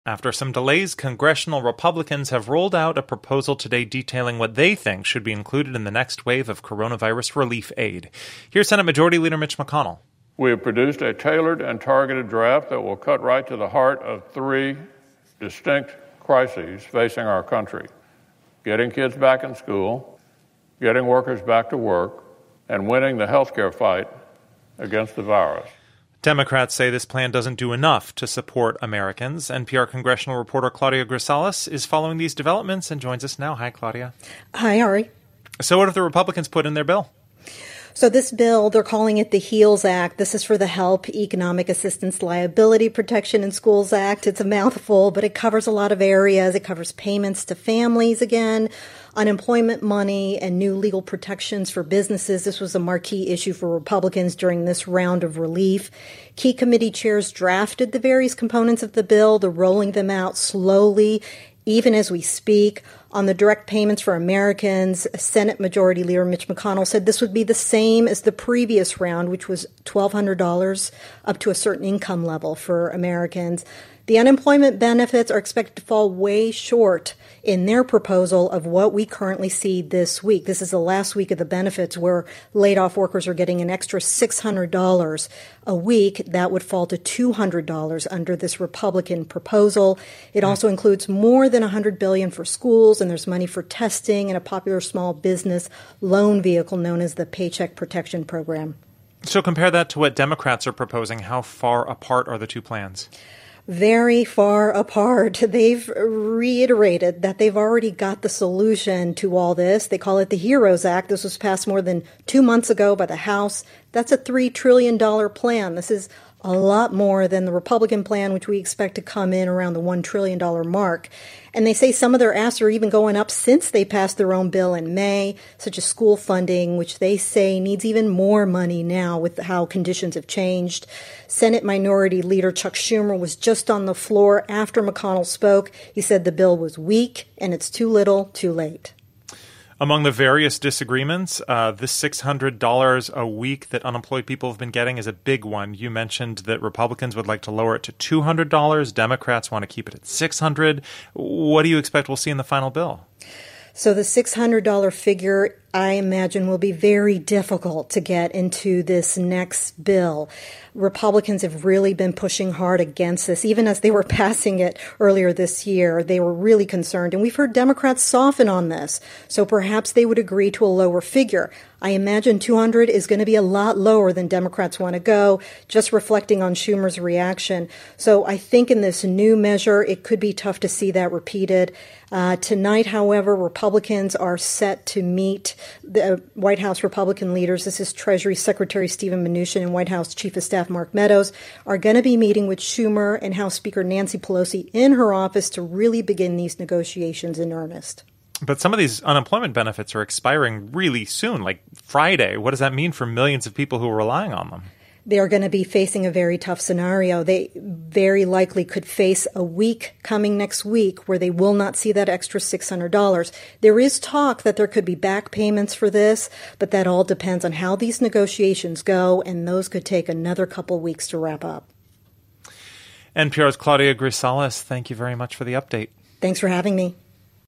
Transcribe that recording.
After some delays, congressional Republicans have rolled out a proposal today detailing what they think should be included in the next wave of coronavirus relief aid. Here's Senate Majority Leader Mitch McConnell. We have produced a tailored and targeted draft that will cut right to the heart of three distinct crises facing our country: getting kids back in school, getting workers back to work, and winning the healthcare fight against the virus. Democrats say this plan doesn't do enough to support Americans. NPR congressional reporter Claudia Grisales is following these developments and joins us now. Hi, Claudia. Hi, Ari. So what have the Republicans put in their bill? So this bill, they're calling it the HEALS Act. This is for the Help, Economic Assistance, Liability Protection in Schools Act. It's a mouthful, but it covers a lot of areas. It covers payments to families again, unemployment money, and new legal protections for businesses. This was a marquee issue for Republicans during this round of relief. Key committee chairs drafted the various components of the bill. They're rolling them out slowly, even as we speak. On the direct payments for Americans, Senate Majority Leader Mitch McConnell said this would be the same as the previous round, which was $1,200 up to a certain income level for Americans. The unemployment benefits are expected to fall way short in their proposal of what we currently see this week. This is the last week of the benefits where laid-off workers are getting an extra $600 a week. That would fall to $200 under this Republican proposal. It also includes more than $100 billion for schools, and there's money for testing and a popular small business loan vehicle known as the Paycheck Protection Program. So compare that to what Democrats are proposing. How far apart are the two plans? Very far apart. They've reiterated that they've already got the solution to all this. They call it the HEROES Act. This was passed more than 2 months ago by the House. That's a $3 trillion plan. This is a lot more than the Republican plan, which we expect to come in around the $1 trillion mark. And they say some of their asks are even going up since they passed their own bill in May, such as school funding, which they say needs even more money now with how conditions have changed. Senate Minority Leader Chuck Schumer was just on the floor after McConnell spoke. He said the bill was weak and it's too little, too late. Among the various disagreements, this $600 a week that unemployed people have been getting is a big one. You mentioned that Republicans would like to lower it to $200. Democrats want to keep it at $600. What do you expect we'll see in the final bill? So the $600 figure, I imagine, will be very difficult to get into this next bill. Republicans have really been pushing hard against this. Even as they were passing it earlier this year, they were really concerned. And we've heard Democrats soften on this. So perhaps they would agree to a lower figure. I imagine 200 is going to be a lot lower than Democrats want to go, just reflecting on Schumer's reaction. So I think in this new measure, it could be tough to see that repeated. Tonight, however, Republicans are set to meet the White House Republican leaders. This is Treasury Secretary Steven Mnuchin and White House Chief of Staff Mark Meadows are going to be meeting with Schumer and House Speaker Nancy Pelosi in her office to really begin these negotiations in earnest. But some of these unemployment benefits are expiring really soon, like Friday. What does that mean for millions of people who are relying on them? They are going to be facing a very tough scenario. They very likely could face a week coming next week where they will not see that extra $600. There is talk that there could be back payments for this, but that all depends on how these negotiations go, and those could take another couple weeks to wrap up. NPR's Claudia Grisales, thank you very much for the update. Thanks for having me.